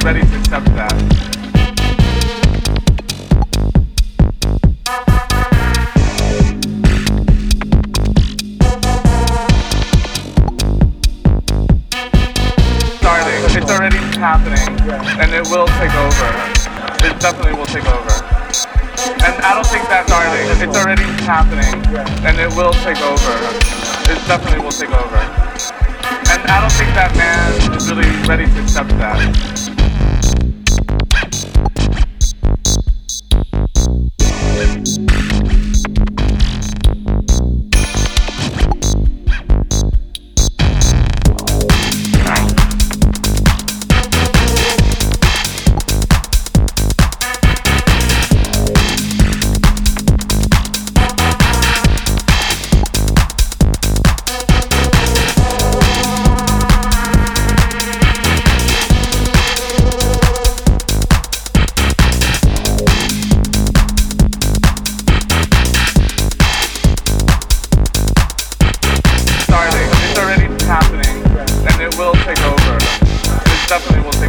ready to accept that. It's already happening, and it will take over. It definitely will take over. And I don't think that's starting. It's already happening, and it will take over. It definitely will take over. And I don't think that man is really ready to accept that. Happening, and it will take over. It definitely will take over.